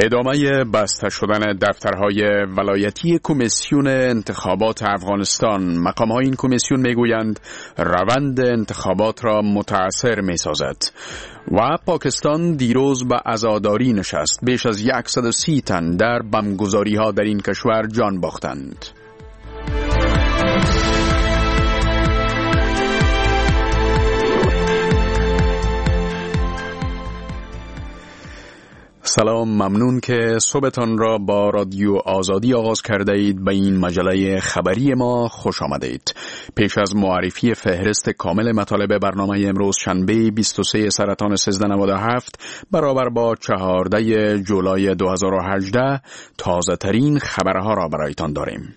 ادامه بسته شدن دفترهای ولایتی کمیسیون انتخابات افغانستان. مقام‌های این کمیسیون میگویند روند انتخابات را متأثر می‌سازد و پاکستان دیروز به عزاداری نشست. بیش از 130 تن در بمبگذاری‌ها در این کشور جان باختند. سلام، ممنون که صبحتان را با رادیو آزادی آغاز کرده اید. به این مجله خبری ما خوش آمدید. پیش از معرفی فهرست کامل مطالب برنامه امروز شنبه 23 سرطان 1397 برابر با 14 جولای 2018 تازه ترین خبرها را برایتان داریم.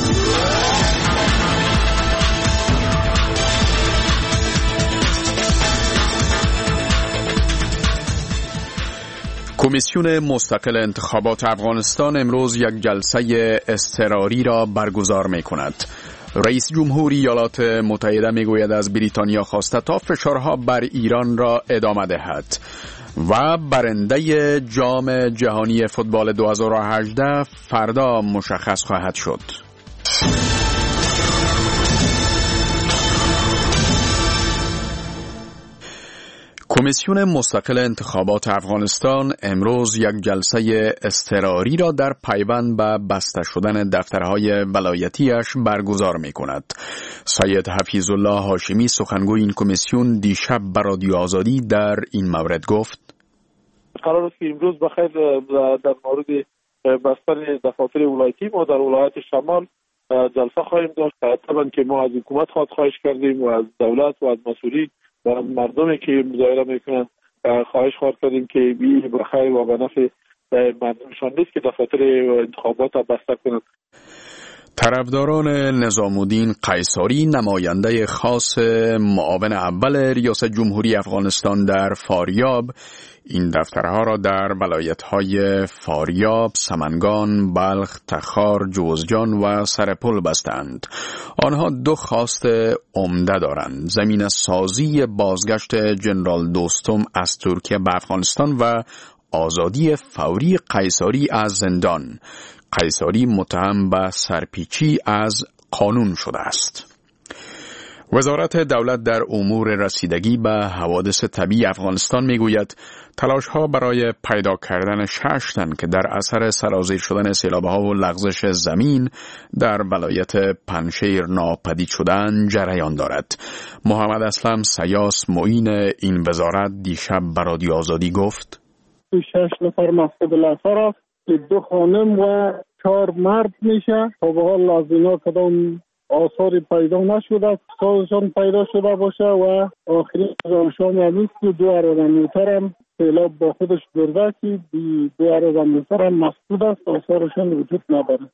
کمیسیون مستقل انتخابات افغانستان امروز یک جلسه اضطراری را برگزار می کند. رئیس جمهور ایالات متحده می گوید از بریتانیا خواسته تا فشارها بر ایران را ادامه دهد و برنده جام جهانی فوتبال 2018 فردا مشخص خواهد شد. کمیسیون مستقل انتخابات افغانستان امروز یک جلسه اضطراری را در پیوند به بسته شدن دفترهای ولایتیش برگزار می کند. سید حفیظ الله هاشمی سخنگوی این کمیسیون دیشب به رادیو آزادی در این مورد گفت: قرار است که امروز بخیر در مورد بستن دفاتر ولایتی ما در ولایت شمال جلسه خواهیم داشت. طبعا که ما از حکومت خواهش کردیم و از دولت و از مسئولین و مردمی که مظاهره میکنن خواهش کردیم که بی بخیر و به نفع مردمشان نیست که دفاتر انتخابات را بسته کنند. طرفداران نظام الدین قیصری، نماینده خاص معاون اول ریاست جمهوری افغانستان در فاریاب، این دفترها را در ولایت‌های فاریاب، سمنگان، بلخ، تخار، جوزجان و سرپل بستند. آنها دو خواست عمده دارند: زمین سازی بازگشت جنرال دوستم از ترکیه به افغانستان و آزادی فوری قیصری از زندان. قیصری متهم به سرپیچی از قانون شده است. وزارت دولت در امور رسیدگی به حوادث طبیعی افغانستان میگوید تلاش‌ها برای پیدا کردن 6 تن که در اثر سرازیر شدن سیلاب‌ها و لغزش زمین در ولایت پنجشیر ناپدید شدن جریان دارد. محمد اسلم سیاس معین این وزارت دیشب به رادیو آزادی گفت: 6 نفر مفقود الاثر است، 2 خانم و 4 مرد میشه. تا به حال از اینا کدام آثاری پیدا نشده، سازشان پیدا شده باشه و آخرین شام همیست 2 ارادموتر هم سیلاب با خودش برده که 2 ارادموتر هم مفقود است، آثارشان وجود نداره.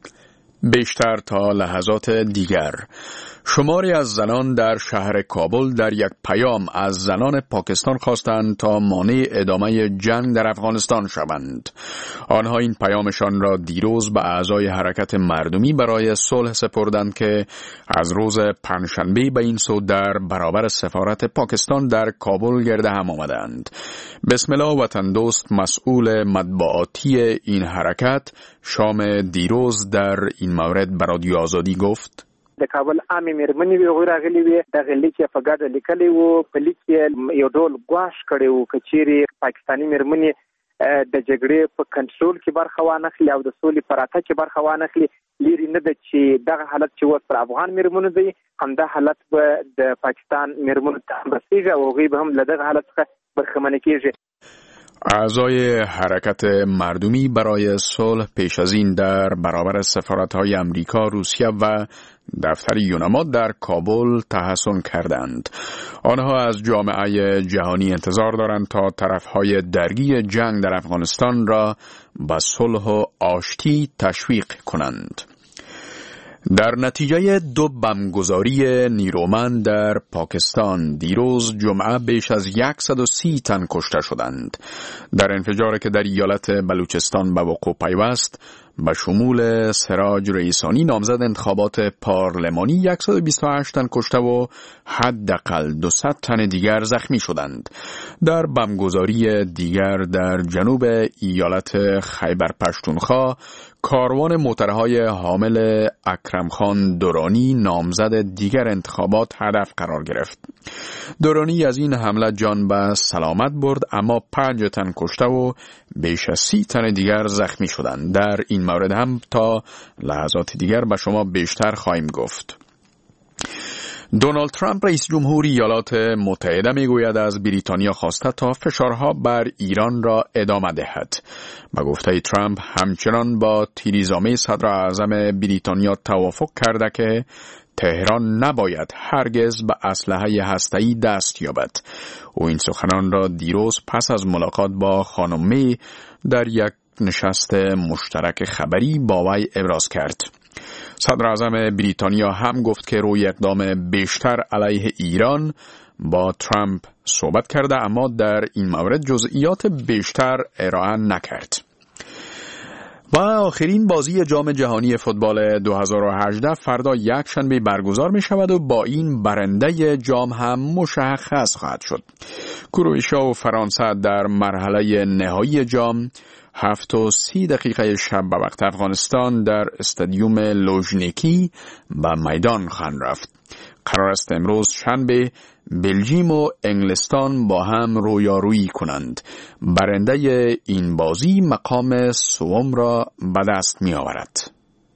بیشتر تا لحظات دیگر، شماری از زنان در شهر کابل در یک پیام از زنان پاکستان خواستند تا مانع ادامه جنگ در افغانستان شوند. آنها این پیامشان را دیروز به اعضای حرکت مردمی برای صلح سپردند که از روز پنجشنبه به این سو در برابر سفارت پاکستان در کابل گرد هم آمدند. بسم الله وطن دوست، مسئول مطبوعاتی این حرکت، شام دیروز در این مورد به رادیو آزادی گفت: د کابل عامې مېرمنې وی غوړه غلي وی د غلي کې په ګډه لیکلي وو، په لیک کې یو ډول ګواښ کړی وو چې چیرې پاکستاني مېرمنې د جګړې په کنټرول کې برخه وانخلي او د سولې په راتګ کې برخه وانخلي. لري نه ده چې دغه حالت چې اوس پر افغان مېرمنو دی، همدا حالت به د پاکستان مېرمنو ته رسیږي او هغوی به هم له دغه حالت څخه برخمنه کېږي. اعضای حرکت مردمی برای صلح پیش از این در برابر سفارت‌های امریکا، روسیه و دفتر یونما در کابل تحصن کردند. آنها از جامعه جهانی انتظار دارند تا طرف‌های درگیر جنگ در افغانستان را به صلح و آشتی تشویق کنند. در نتیجه 2 بمبگذاری نیرومند در پاکستان دیروز جمعه بیش از 130 تن کشته شدند. در انفجاری که در ایالت بلوچستان به وقوع پیوست، به شمول سراج رئیسانی نامزد انتخابات پارلمانی 128 تن کشته و حداقل 200 تن دیگر زخمی شدند. در بمبگذاری دیگر در جنوب ایالت خیبر پشتونخوا کاروان موترهای حامل اکرم خان دورانی نامزد دیگر انتخابات هدف قرار گرفت. دورانی از این حمله جان به سلامت برد، اما 5 تن کشته و بیش از 30 تن دیگر زخمی شدند. در این مورد هم تا لحظات دیگر به شما بیشتر خواهیم گفت. دونالد ترامپ رئیس جمهور ایالات متحده میگوید از بریتانیا خواسته تا فشارها بر ایران را ادامه دهد. به گفته ترامپ همچنان با تریزا می صدر اعظم بریتانیا توافق کرده که تهران نباید هرگز به اسلحه هسته‌ای دست یابد. او این سخنان را دیروز پس از ملاقات با خانم می در یک نشست مشترک خبری با وی ابراز کرد. صدر اعظم بریتانیا هم گفت که روی اقدام بیشتر علیه ایران با ترامپ صحبت کرده، اما در این مورد جزئیات بیشتر ارائه نکرد. و آخرین بازی جام جهانی فوتبال 2018 فردا یک شنبه برگزار می شود و با این برنده جام هم مشخص خواهد شد. کرواتیا و فرانسه در مرحله نهایی جام 7:30 شب به وقت افغانستان در استادیوم لوژنیکی به میدان خواهند رفت. قرار است امروز شنبه بلژیم و انگلستان با هم رویارویی کنند. برنده این بازی مقام سوم را به دست می آورد.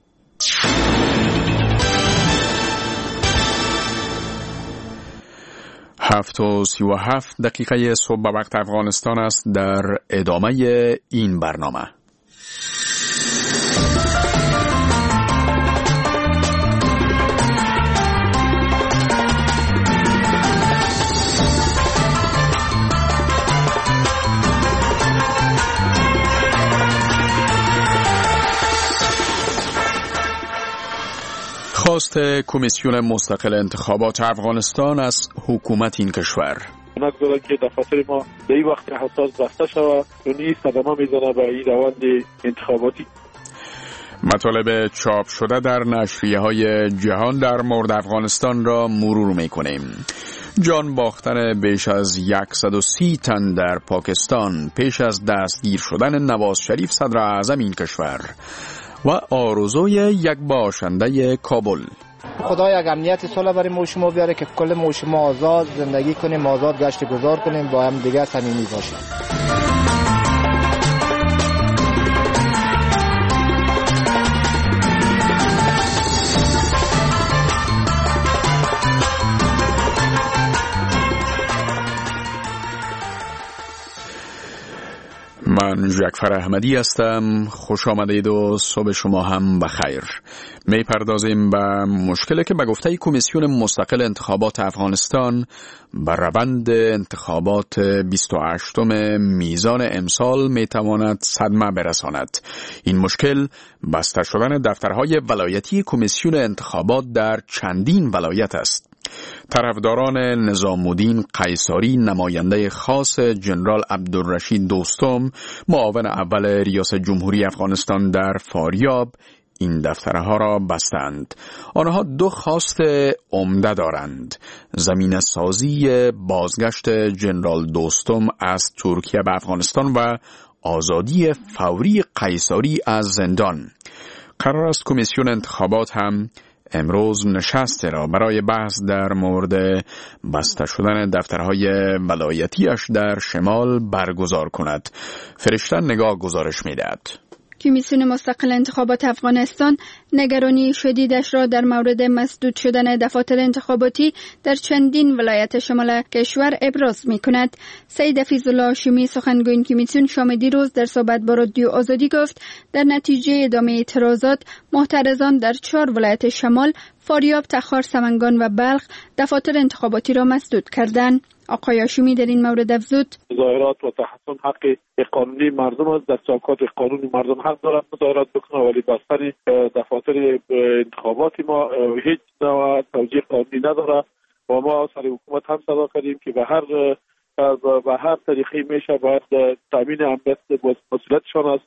7:37 صبح به وقت افغانستان است. در ادامه این برنامه خواست کمیسیون مستقل انتخابات افغانستان از حکومت این کشور نگذارن که دفاتر ما به این وقت حساس بسته شود و این صدمه میزنه به این روند انتخاباتی. مطالب چاپ شده در نشریه‌های جهان در مورد افغانستان را مرور می‌کنیم. جان باختن بیش از 130 تن در پاکستان پیش از دستگیر شدن نواز شریف صدر اعظم این کشور و آرزوی یک باشنده کابل. خدا یک امنیت صلح برای ما شما بیاره که کل ما شما آزاد زندگی کنیم، آزاد گشت گذار کنیم، با هم دیگه صمیمی باشیم. من جعفر احمدی هستم. خوش آمدید و صبح شما هم بخیر. می پردازیم به مشکلی که به گفته کمیسیون مستقل انتخابات افغانستان بر روند انتخابات 28 میزان امسال می تواند صدمه برساند. این مشکل بسته شدن دفترهای ولایتی کمیسیون انتخابات در چندین ولایت است. طرفداران نظام الدین قیصاری نماینده خاص جنرال عبدالرشید دوستم معاون اول ریاست جمهوری افغانستان در فاریاب این دفترها را بستند. آنها 2 خواست عمده دارند: زمینه سازی بازگشت جنرال دوستم از ترکیه به افغانستان و آزادی فوری قیصاری از زندان. قرار است کمیسیون انتخابات هم امروز نشست را برای بحث در مورد بسته شدن دفترهای ولایتیش در شمال برگزار کند. فرشته نگاه گزارش می‌دهد. کمیسیون مستقل انتخابات افغانستان نگرانی شدیدش را در مورد مسدود شدن دفاتر انتخاباتی در چندین ولایت شمال کشور ابراز می کند. سید حفیظالله هاشمی سخنگوی این کمیسیون شام دیروز در صحبت با رادیو آزادی گفت در نتیجه ادامه اعتراضات معترضان در 4 ولایت شمال فاریاب، تخار، سمنگان و بلخ دفاتر انتخاباتی را مسدود کردند. آقای هاشمی در این مورد افزود: مظاهرات و تحصن حق قانونی مردم است. در چوکات قانونی مردم حق دارند مظاهرات بکنند، ولی بستن دفاتر انتخاباتی ما هیچ نوع توجیه قانونی نداره و ما سر حکومت هم صدا کردیم که به هر طریقی میشه باید تامین امنیت مسئولیتشان است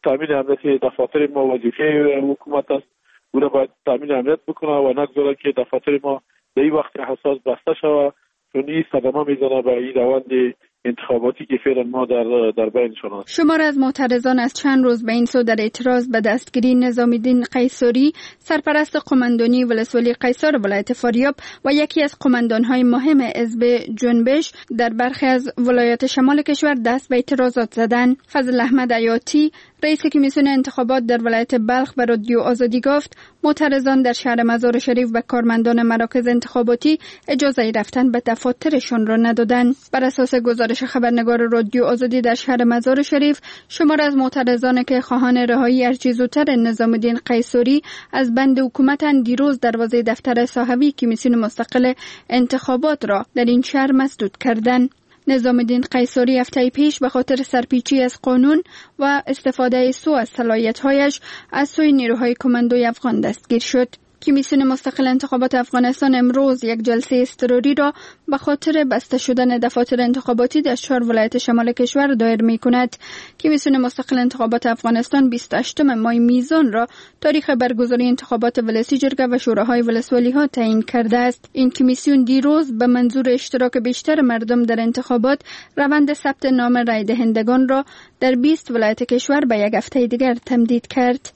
تامین امنیت دفاتر ما وظیفه حکومت است. او را باید تامین امنیت بکنه و نگذاره که دفاتر ما در این وقت حساس بسته شود، چون این صدمه میزنه به این روند انتخاباتی که فعلا ما در بینشان است. شمار از معترضان از چند روز به این سو در اعتراض به دستگیری نظامالدین قیصری، سرپرست قماندانی ولسوالی قیصار ولایت فاریاب و یکی از قماندان‌های مهم حزب جنبش در برخی از ولایات شمال کشور دست به اعتراضات زدند. فضل احمد عیاطی، رئیس کمیسیون انتخابات در ولایت بلخ به رادیو آزادی گفت معترضان در شهر مزار شریف و کارمندان مراکز انتخاباتی اجازه رفتن به دفاترشان را ندادند. بر اساس گزارش خبرنگار رادیو آزادی در شهر مزار شریف، شمار از معترضان که خواهان رهایی هرچه زودتر نظامالدین قیصری از بند حکومت دیروز دروازه دفتر صاحبی کمیسیون مستقل انتخابات را در این شهر مسدود کردند. نظامالدین قیصری هفته پیش به خاطر سرپیچی از قانون و استفاده سوء از صلاحیت‌هایش از سوی نیروهای کماندوی افغان دستگیر شد. کمیسیون مستقل انتخابات افغانستان امروز یک جلسه اضطراری را به خاطر بسته شدن دفاتر انتخاباتی در 4 ولایت شمال کشور دایر می کند. کمیسیون مستقل انتخابات افغانستان 28 ماه میزان را تاریخ برگزاری انتخابات ولسی جرگه و شوراهای ولسوالی ها تعیین کرده است. این کمیسیون دیروز به منظور اشتراک بیشتر مردم در انتخابات روند ثبت نام رای دهندگان را در 20 ولایت کشور به یک هفته دیگر تمدید کرد.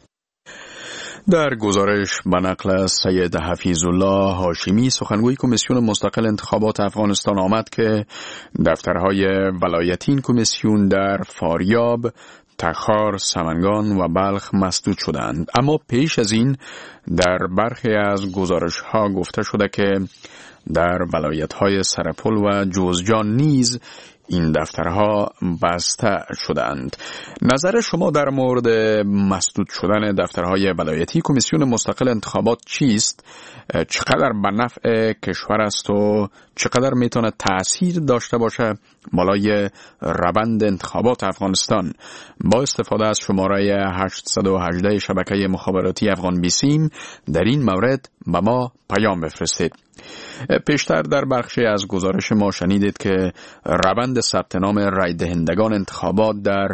در گزارش به نقل سید حفیظالله هاشمی، سخنگوی کمیسیون مستقل انتخابات افغانستان، آمد که دفترهای ولایتی این کمیسیون در فاریاب، تخار، سمنگان و بلخ مسدود شدند. اما پیش از این در برخی از گزارش‌ها گفته شده که در ولایت‌های سرپل و جوزجان نیز این دفترها بسته شدند. نظر شما در مورد مسدود شدن دفترهای ولایتی کمیسیون مستقل انتخابات چیست؟ چقدر به نفع کشور است و چقدر میتونه تأثیر داشته باشه بالای روند انتخابات افغانستان؟ با استفاده از شماره 818 شبکه مخابراتی افغان بیسیم در این مورد به ما پیام بفرستید. پیشتر در بخشی از گزارش ما شنیدید که روند ثبت نام رای دهندگان انتخابات در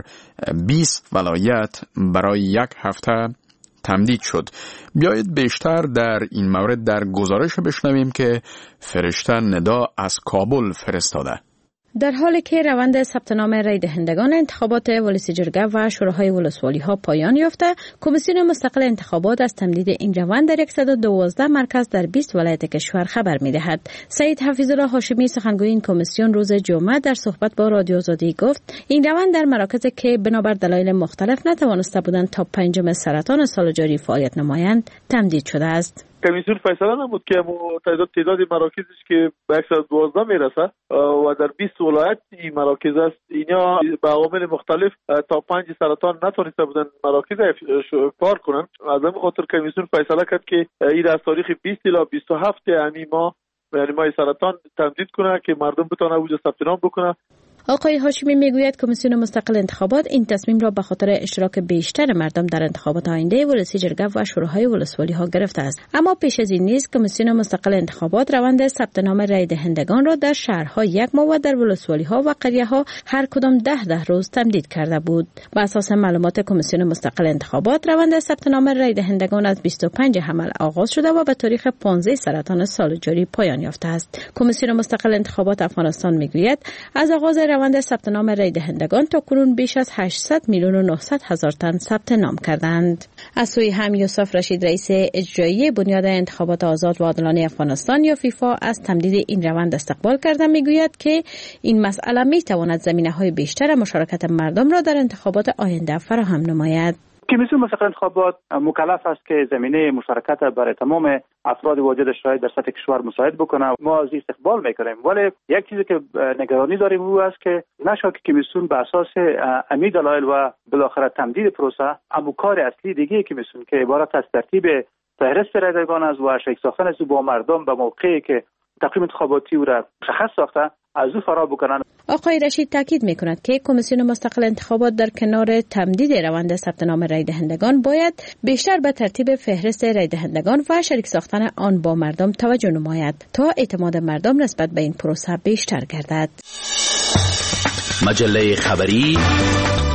20 ولایت برای یک هفته تمدید شد. بیایید بیشتر در این مورد در گزارش بشنویم که فرشته ندا از کابل فرستاده. در حالی که روند ثبت نام رای دهندگان انتخابات ولسی جرگه و شوراهای ولسوالی ها پایان یافته، کمیسیون مستقل انتخابات از تمدید این روند در 112 مرکز در 20 ولایت کشور خبر می‌دهد. سید حفیظالله هاشمی، سخنگوی این کمیسیون، روز جمعه در صحبت با رادیو آزادی گفت این روند در مراکزی که بنابر دلایل مختلف نتوانسته بودند تا 5 سرطان سال جاری فعالیت نمایند تمدید شده است. کمیسیون فیصله نمود که تعداد مراکزش که به 112 میرسه و در 20 ولایت این مراکز است، اینا به عوامل مختلف تا 5 سرطان نتونسته بودن مراکز کار کنن. از همین خاطر کمیسیون فیصله کرد که این از تاریخ 20 الی 27 همین ماه، یعنی ماه سرطان، تمدید کنه که مردم بتونن اونجا ثبت نام بکنن. آقای هاشمی میگوید کمیسیون مستقل انتخابات این تصمیم را به خاطر اشتراک بیشتر مردم در انتخابات آینده ولسی جرگه و شوراهای ولسوالی ها گرفته است. اما پیش از این نیز کمیسیون مستقل انتخابات روند ثبت نام رای دهندگان را در شهرها 1 ماه و در ولسوالی ها و قریه ها هر کدام 10 روز تمدید کرده بود. بر اساس معلومات کمیسیون مستقل انتخابات روند ثبت نام رای دهندگان از 25 حمل آغاز شده و به تاریخ 15 سرطان سال جاری پایان یافته است. کمیسیون مستقل انتخابات افغانستان میگوید از آغاز روند ثبت نام رای دهندگان تا کنون بیش از 800 میلیون و 900 هزار تن ثبت نام کردند. از سوی هم یوسف رشید، رئیس اجرایی بنیاد انتخابات آزاد و عادلانه افغانستان یا فیفا، از تمدید این روند استقبال کرده میگوید که این مسئله میتواند زمینه‌های بیشتر مشارکت مردم را در انتخابات آینده فراهم نماید. کمیسیون مستقل انتخابات مکلف است که زمینه مشارکت برای تمام افراد واجد شرایط در سطح کشور مساعد بکنه. ما از استقبال میکنیم، ولی یک چیزی که نگرانی داریم او است که نشه که کمیسیون به اساس امی دلایل و بالاخره تمدید پروسه اما کار اصلی دیگه کمیسیون که عبارت از ترتیب فهرست رایدهندگان است و شریک ساختن است با مردم به موقعی که تقویم انتخاباتی او را مشخص ساخته از او فرار بکنن. آقای رشید تاکید میکند که کمیسیون مستقل انتخابات در کنار تمدید روند ثبت نام رای دهندگان باید بیشتر به ترتیب فهرست رای دهندگان و شریک ساختن آن با مردم توجه نماید تا اعتماد مردم نسبت به این پروسه بیشتر گردد. مجله خبری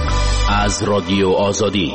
از رادیو آزادی.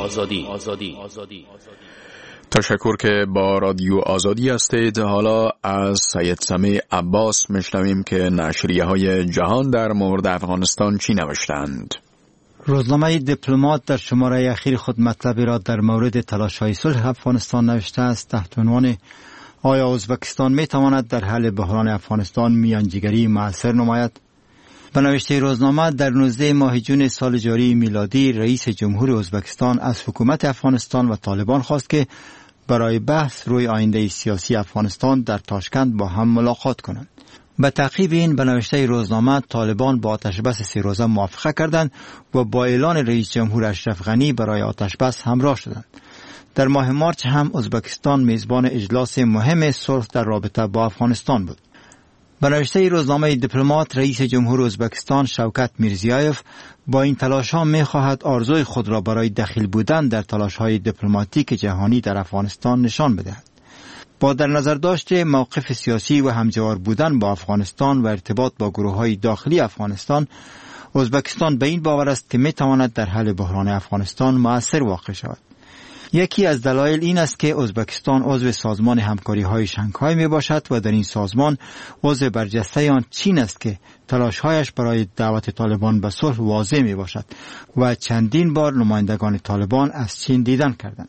تشکر که با رادیو آزادی هستید. حالا از سید سمیع عباس میشنویم که نشریه های جهان در مورد افغانستان چی نوشتند. روزنامه دیپلمات در شماره اخیر خود مطلبی را در مورد تلاش‌های صلح افغانستان نوشته است تحت عنوان آیا ازبکستان میتواند در حل بحران افغانستان میانجیگری مؤثر نماید؟ به نوشته روزنامه در 19 ماه جون سال جاری میلادی رئیس جمهور ازبکستان از حکومت افغانستان و طالبان خواست که برای بحث روی آینده سیاسی افغانستان در تاشکند با هم ملاقات کنند. به تعقیب این به نوشته روزنامه طالبان با آتشبس 3 روزه موافقه کردند و با اعلان رئیس جمهور اشرف غنی برای آتشبس همراه شدند. در ماه مارچ هم ازبکستان میزبان اجلاس مهم صلح در رابطه با افغانستان بود. به نوشته روزنامه دیپلمات رئیس جمهور ازبکستان شوکت میرزیایف با این تلاش‌ها می‌خواهد آرزوی خود را برای دخیل بودن در تلاش‌های دیپلماتیک جهانی در افغانستان نشان بدهد. با در نظر داشت موقف سیاسی و همجوار بودن با افغانستان و ارتباط با گروه‌های داخلی افغانستان، ازبکستان به این باور است که می‌تواند در حل بحران افغانستان مؤثر واقع شود. یکی از دلایل این است که ازبکستان عضو سازمان همکاری‌های شانگهای میباشد و در این سازمان عضو برجسته آن چین است که تلاش‌هایش برای دعوت طالبان به صلح واضح میباشد و چندین بار نمایندگان طالبان از چین دیدن کردند.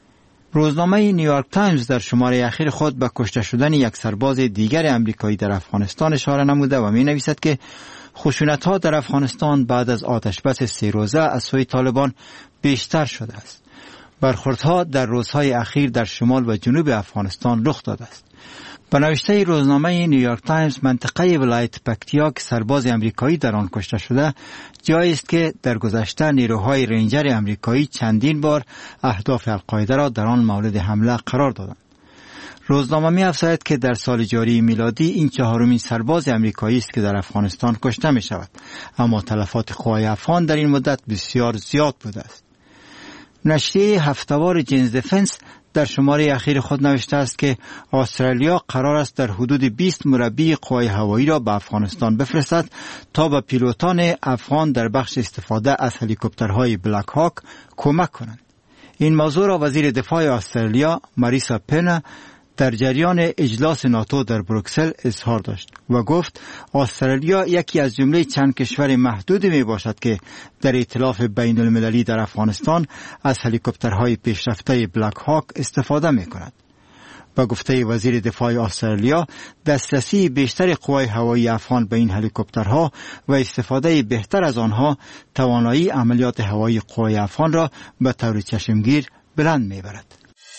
روزنامه نیویورک تایمز در شماره اخیر خود به کشته شدن یک سرباز دیگر آمریکایی در افغانستان اشاره نموده و می‌نویسد که خشونت‌ها در افغانستان بعد از آتشبس 3 روزه از سوی طالبان بیشتر شده است. برخوردها در روزهای اخیر در شمال و جنوب افغانستان رخ داده است. به نوشته روزنامه نیویورک تایمز منطقه ولایت پکتیا که سرباز آمریکایی در آن کشته شده جایی است که در گذشته نیروهای رنجر آمریکایی چندین بار اهداف القاعده را در آن مورد حمله قرار دادند. روزنامه می‌افزاید که در سال جاری میلادی این 4مین سرباز آمریکایی است که در افغانستان کشته می شود، اما تلفات قوای افغان در این مدت بسیار زیاد بوده است. نشریه هفته‌وار جینز دفنس در شماره اخیر خود نوشته است که استرالیا قرار است در حدود 20 مربی قوای هوایی را به افغانستان بفرستد تا به پیلوتان افغان در بخش استفاده از هلیکوپترهای بلک هاک کمک کنند. این موضوع را وزیر دفاع استرالیا ماریسا پن در جریان اجلاس ناتو در بروکسل اظهار داشت و گفت استرالیا یکی از جمله چند کشور محدودی می باشد که در ائتلاف بین المللی در افغانستان از هلیکوپترهای پیشرفته بلک هاک استفاده می کند. با گفته وزیر دفاع استرالیا، دسترسی بیشتر قوای هوایی افغان به این هلیکوپترها و استفاده بهتر از آنها توانایی عملیات هوایی قوای افغان را به طور چشمگیر بلند می برد.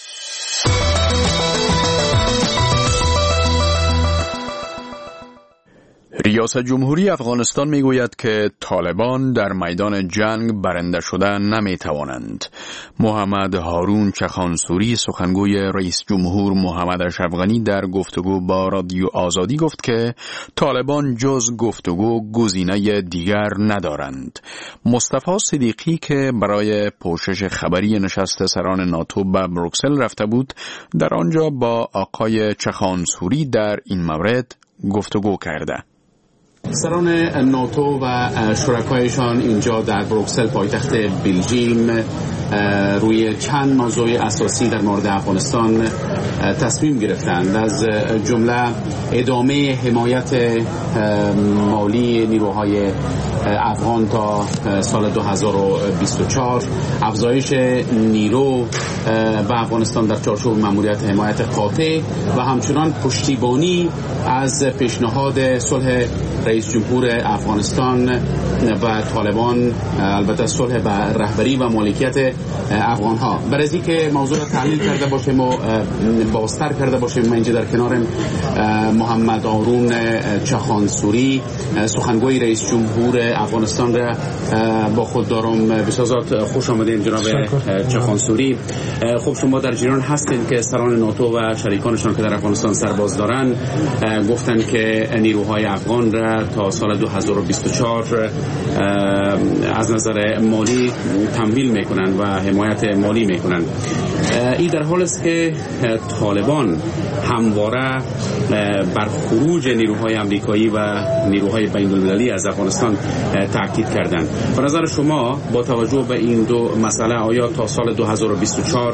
ریاست جمهوری افغانستان میگوید که طالبان در میدان جنگ برنده شدن نمیتوانند. محمد هارون چخانسوری سخنگوی رئیس جمهور محمد اشرف غنی در گفتگو با رادیو آزادی گفت که طالبان جز گفتگو گزینه دیگر ندارند. مصطفی صدیقی که برای پوشش خبری نشست سران ناتو به بروکسل رفته بود، در آنجا با آقای چخانسوری در این مورد گفتگو کرده. سران ناتو و شرکایشان اینجا در بروکسل پایتخت بلژیم روی چند موضوع اساسی در مورد افغانستان تصمیم گرفتند، از جمله ادامه حمایت مالی نیروهای افغان تا سال 2024، افزایش نیرو به افغانستان در چارچوب ماموریت حمایت قاطع و همچنان پشتیبانی از پیشنهاد صلح رئیس جمهور افغانستان و طالبان، البته صلح به رهبری و مالکیت افغان ها. برای اینکه موضوع را تحلیل کرده باشیم و بازتر کرده باشیم، من اینجا در کنار محمد هارون چخانسوری سخنگوی رئیس جمهور افغانستان را با خود دارم. بسیار خوش آمدین جناب چخانسوری. خب شما در جریان هستین که سران ناتو و شریکانشان که در افغانستان سرباز دارن گفتن که نیروهای افغان را تا سال 2024 از نظر مالی تمویل میکنن و حمایت مالی میکنن. این در حال است که طالبان همواره بر خروج نیروهای آمریکایی و نیروهای بین‌المللی از افغانستان تاکید کردند. به نظر شما با توجه به این دو مسئله آیا تا سال 2024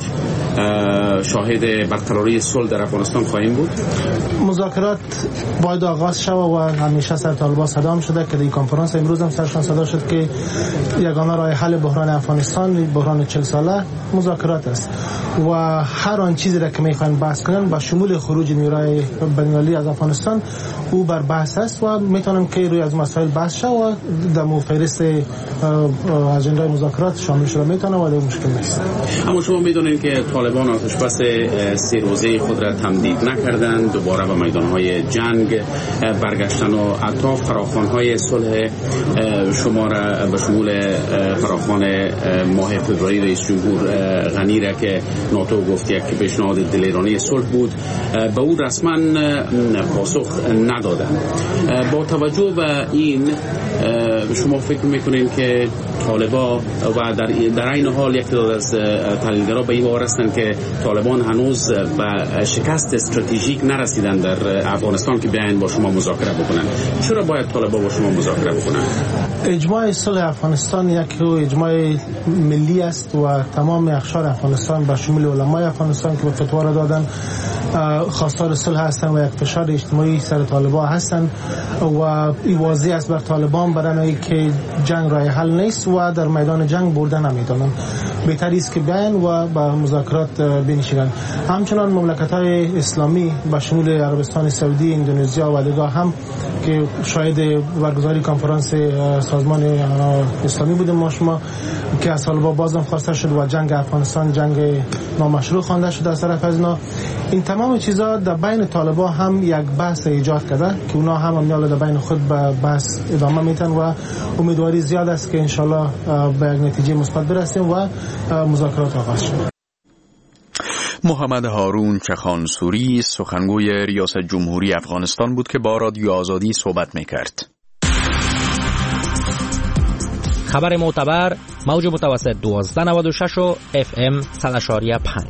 شاهد برقراری صلح در افغانستان خواهیم بود؟ مذاکرات باید آغاز شود و همیشه سر طالبان صدا شده که در کنفرانس امروز هم سرشان صدا شد که یگانه راه حل بحران افغانستان، بحران 40 ساله مذاکرات است و هر آن چیزی را که میخوان بحث کنن با شمول خروج نیروهای بین‌المللی از افغانستان او بر بحث است و میتونم که روی از مسائل بحث شود و در فهرست اجنده مذاکرات شامل شده میتونه و در مشکل نیست. اما شما میدونید که طالبان آتش بس 3 روزه خود را تمدید نکردند، دوباره به میدانهای جنگ برگشتن و حتی فراخوان‌های صلح شما را به شمول فراخوان ماه فوریه رئیس جمهور غنی را که ناتو گفت یک پیشنهاد دلیرانه صلح بود به او رسما پاسخ ندادند. با توجه به این شما فکر میکنین که طالبان و در این حال یک تعداد از تحلیلگران به این باور هستند که طالبان هنوز به شکست استراتژیک نرسیدند در افغانستان که بیاین با شما مذاکره بکنن. چرا باید طالبان با شما مذاکره بکنن؟ اجماع صلح افغانستان یک اجماع ملی است و تمام اقشار افغانستان با شمول علمای افغانستان که به فتوا را دادن خواستار صلح هستند و یک فشار اجتماعی سر طالبان هستند و این واضح است بر طالبان برای که جنگ راه حل نیست و در میدان جنگ بردن نمیتونن. بهتر است که بیاین و با مذاکرات بنشینند. همچنان مملکت‌های اسلامی با شمول عربستان سعودی، اندونزیا و دیگر هم که شاهد برگزاری کنفرانس سازمان اسلامی بودیم ما شما که از طالبان بازم خواسته شد و جنگ افغانستان جنگ نامشروع خوانده شد از طرف از اینا. این تمام چیزا در بین طالبان هم یک بحث ایجاد کرده که اونا هم میال در بین خود به بحث ادامه میتن و امیدواری زیاد است که انشالله به یک نتیجه مثبت برسیم و مذاکرات آغاز شود. محمد هارون چخانسوری سخنگوی ریاست جمهوری افغانستان بود که با رادیو آزادی صحبت میکرد. خبر معتبر موج متوسط 1296 و FM 100.5.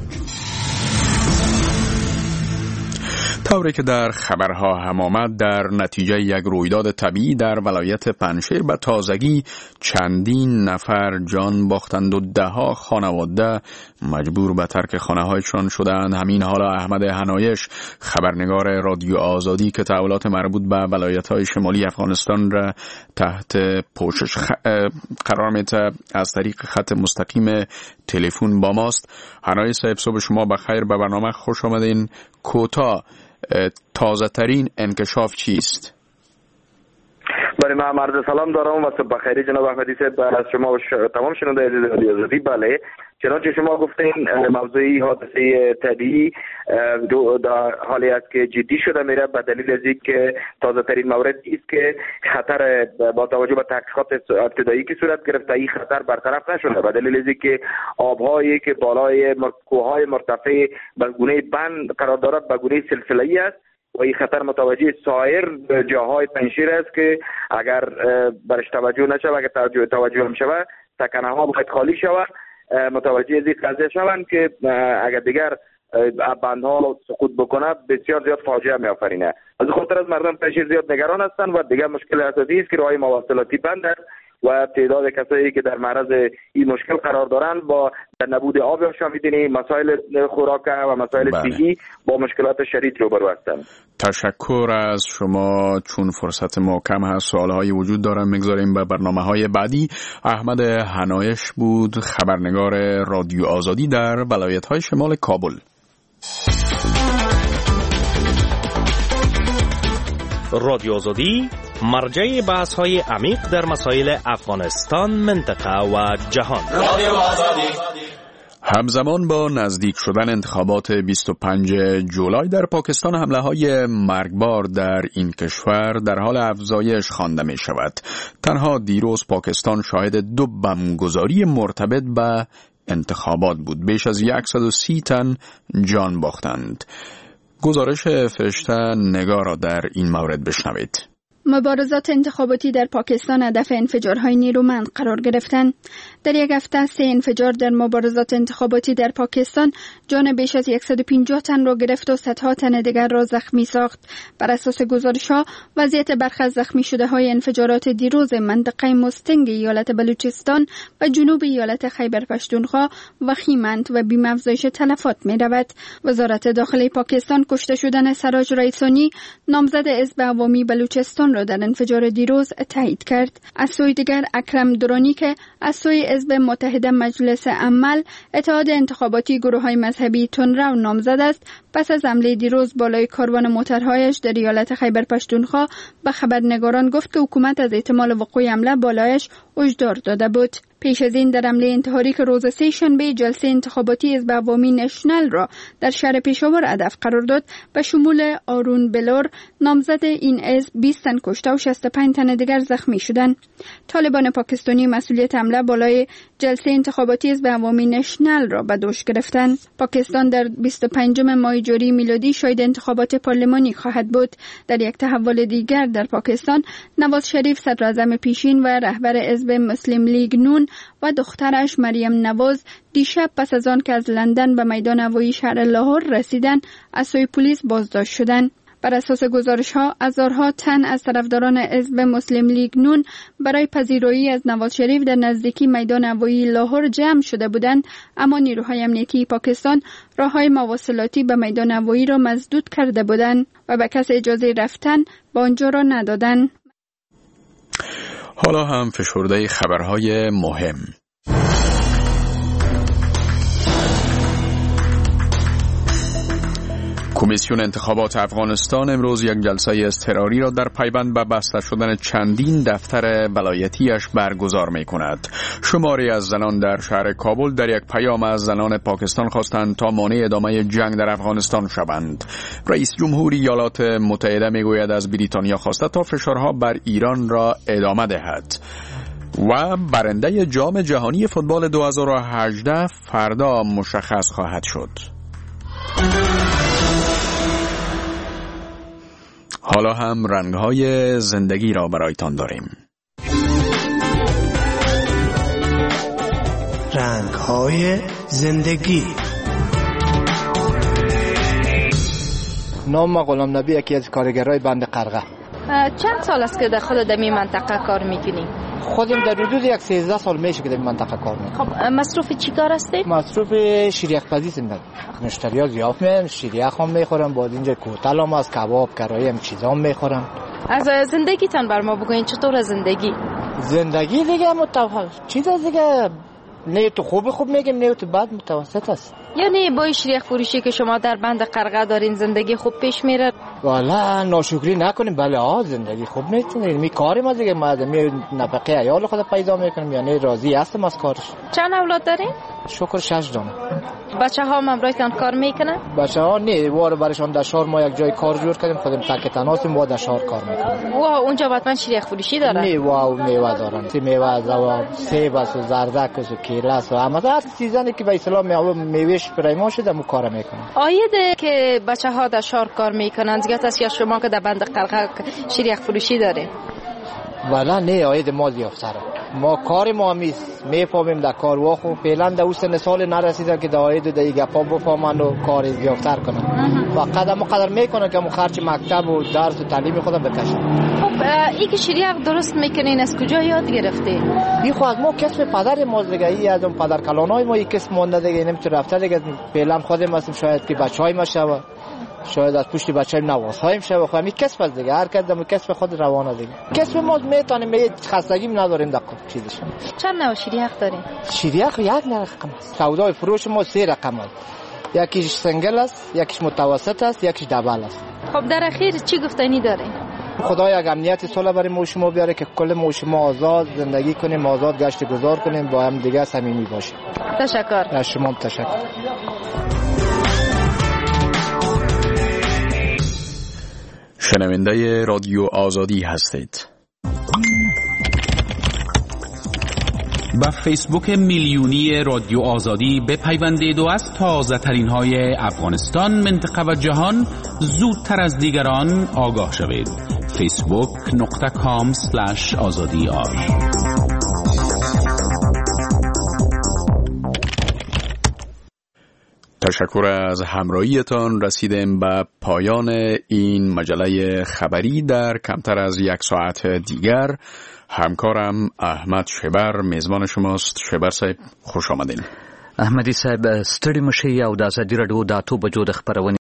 طوری که در خبرها هم آمد در نتیجه یک رویداد طبیعی در ولایت پنجشیر به تازگی چندین نفر جان باختند و دهها خانواده مجبور به ترک خانه‌هایشان شدند. همین حالا احمد هنایش خبرنگار رادیو آزادی که تحولات مربوط به ولایت‌های شمالی افغانستان را تحت پوشش قرار میده از طریق خط مستقیم تلفن با ماست. هنایش صاحب صبح شما بخیر، به برنامه خوش آمدین. کوتاه تازه ترین انکشاف چیست؟ بله، من عرض سلام دارم و صبح بخیر جناب احمدی صاحب از شما و تمام شنوندگان عزیز رادیو آزادی. بله، چنانچه شما گفتین موضوعی حادثه طبیعی در حالی است که جدی شده میره به دلیل از اینکه تازه ترین مورد است که خطر با توجه به تحقیقات ابتدایی که صورت گرفته این خطر برطرف نشده به دلیل از اینکه آبهایی که بالای کوههای مرتفع به گونه بند قرار دارد به گونه سلسله‌ای است و این خطر متوجه سایر جاهای پنجشیر است که اگر برش توجه نشه و اگر توجه هم شود سکنه ها باید خالی شود، متوجه از این قضیه شوند که اگر دیگر بندها سقوط بکنه بسیار زیاد فاجعه می آفرینه. از خاطر از مردم پنجشیر زیاد نگران هستند و دیگر مشکل اساسی است که راههای مواصلاتی بند است و تعداد کسایی که در معرض این مشکل قرار دارند با نبود آب یا شامیدنی مسائل خوراک و مسائل صحی با مشکلات شدید روبرو هستند. تشکر از شما. چون فرصت ما کم هست سوالهایی وجود دارم میگذاریم به برنامه‌های بعدی. احمد هنایش بود خبرنگار رادیو آزادی در ولایت‌های شمال کابل. رادیو آزادی مرجع بحث‌های عمیق در مسائل افغانستان، منطقه و جهان. رادیو آزادی. همزمان با نزدیک شدن انتخابات 25 جولای در پاکستان حمله‌های مرگبار در این کشور در حال افزایش خوانده می شود. تنها دیروز پاکستان شاهد 2 بمبگذاری مرتبط به انتخابات بود. بیش از 130 تن جان باختند. گزارش فرشته نگار را در این مورد بشنوید. مبارزات انتخاباتی در پاکستان هدف انفجارهای نیرومند قرار گرفتند. در یک هفته 3 انفجار در مبارزات انتخاباتی در پاکستان جان بیش از 150 تن را گرفت و صدها تن دیگر را زخمی ساخت. بر اساس گزارش‌ها وضعیت برخی از زخمی شده های انفجارات دیروز منطقه مستنگ ایالت بلوچستان و جنوب ایالت خیبر پختونخوا وخیمند و بیم افزایش تلفات می رود. وزارت داخلی پاکستان کشته شدن سراج رئیسانی نامزد حزب عوامی بلوچستان را در انفجار دیروز تایید کرد. از سوی دیگر اکرم درانی که از سوی حزب متحد مجلس عمل اتحاد انتخاباتی گروه‌های مذهبی تندرو نامزد است، پس از حمله دیروز بالای کاروان موترهایش در ایالت خیبر پختونخوا به خبرنگاران گفت که حکومت از احتمال وقوع حمله بالایش هشدار داده بود. پیش از این در حمله انتحاری که روز سه شنبه جلسه انتخاباتی حزب عوامی نشنل را در شهر پشاور هدف قرار داد، به شمول آرون بلور نامزد این حزب 20 تن کشته و 65 تن دیگر زخمی شدند. طالبان پاکستانی مسئولیت حمله بالای جلسه انتخاباتی حزب عوامی نشنل را به دوش گرفتند. پاکستان در 25 ماه جاری میلادی شاهد انتخابات پارلمانی خواهد بود. در یک تحول دیگر در پاکستان، نواز شریف صدراعظم پیشین و رهبر حزب مسلم لیگ نون و دخترش مریم نواز دیشب پس از آن که از لندن به میدان هوایی شهر لاهور رسیدند از سوی پلیس بازداشت شدند. بر اساس گزارش‌ها هزارها تن از طرفداران حزب مسلم لیگ نون برای پذیرایی از نواز شریف در نزدیکی میدان هوایی لاهور جمع شده بودند، اما نیروهای امنیتی پاکستان راه‌های مواصلاتی به میدان هوایی را مسدود کرده بودند و به کسی اجازه رفتن به آنجا را ندادند. حالا هم فشرده خبرهای مهم. کمیسیون انتخابات افغانستان امروز یک جلسه اضطراری را در پیوند به بسته شدن چندین دفتر ولایتیش برگزار می کند. شماری از زنان در شهر کابل در یک پیام از زنان پاکستان خواستند تا مانع ادامه جنگ در افغانستان شوند. رئیس جمهور ایالات متحده می گوید از بریتانیا خواسته تا فشارها بر ایران را ادامه دهد. و برنده جام جهانی فوتبال 2018 فردا مشخص خواهد شد. حالا هم رنگ‌های زندگی را برایتان داریم. رنگ‌های زندگی. نام غلام نبی، یکی از کارگرای بند قرغه. چند سال است که در خود در این منطقه کار میکنی؟ خودم در حدود یک 13 سال میشه که در این منطقه کار میکنم. خب مصروف چی کار هستی؟ مصروف شیریخ پزی زندگی. مشتری‌ها زیاد میان، شیریخ هم میخورم، بعد اینجا کوتل هم از کباب کرایی هم چیزا هم میخورم. از زندگیتان بر ما بگوین، چطور زندگی؟ زندگی دیگه چیز دیگه نه تو خوب میگم، نه تو بد، متوسط است. یعنی با شیریخ فروشی که شما در بند قرغه دارین زندگی خوب پیش میره؟ والا ناشکری نکنیم، بله زندگی خوب میتونه. می کاری ما دیگه، ما نفقه عیال خود پیدا میکنیم، یعنی راضی هستم از کارش. چند اولاد دارین؟ شکر 6 دانه. بچه‌ها هم همراهتان کار میکنن؟ بچه‌ها نه، واره برشان در شهر ما یک جای کار جور کردیم، خودم تک تناسیم و در شهر کار میکنیم. اونجا حتما شیریخ فروشی دارن؟ نه، میوه دارن. میوه از سیب است و زردک است و کیله است و همه هر چیزانی که به اصطلاح میوهش برای شده مو کار میکنن. آیده که بچه‌ها در شهر کار میکنن زیاد است یا شما که در بند قرغه شیریخ فروشی داره؟ والا نه، آید ما زیافتره. ما کار ما میفهمیم در کار و خو فعلا در اون سال نرسیده که در آید در گپا بفهمن و کار زیافتر کنن. و قدر میکنن که خرج مکتب و درس و تعلیم خودم بکشن. خب این که شیریخ درست میکنین از کجا یاد گرفته؟ این خو از ما کسب پدر ما دیگه، این از اون پدر کلانای ما این کسب مونده دیگه، نمیتونه رفته دیگه. فعلا خودم هستیم، شاید که بچهای ما شوه، شاید از پشت بچه‌ایم نوازهایم شوه، خو همین کسب است دیگه، هر کس دم کسب خود روانه دیگه. کسب ما میتونیم، خستگی نداریم در چیزش. چند نوع شیریخ داریم؟ شیریخ یک رقم است. سودای فروش ما 3 رقم است. یکیش سنگل است، یکیش متوسط است، یکیش دبل است. خب در اخیر چی گفتنی دارین؟ خدای یک امنیت صلح برای ما شما بیاره که کل ما شما آزاد زندگی کنیم، آزاد گشت گذار کنیم، با هم دیگه صمیمی باشیم. تشکر. از شما تشکر. شنونده رادیو آزادی هستید. با فیسبوک میلیونی رادیو آزادی بپیوندید و از تازه ترین های افغانستان، منطقه و جهان زودتر از دیگران آگاه شوید. facebook.com/azadi تشکر از همراهیتان. رسیدیم به پایان این مجله خبری. در کمتر از یک ساعت دیگر همکارم احمد شبر میزبان شماست. شبر صاحب خوش آمدین. احمدی صاحب ستړي مشي او د ازادي رادیو د 8 بجو د خبرونې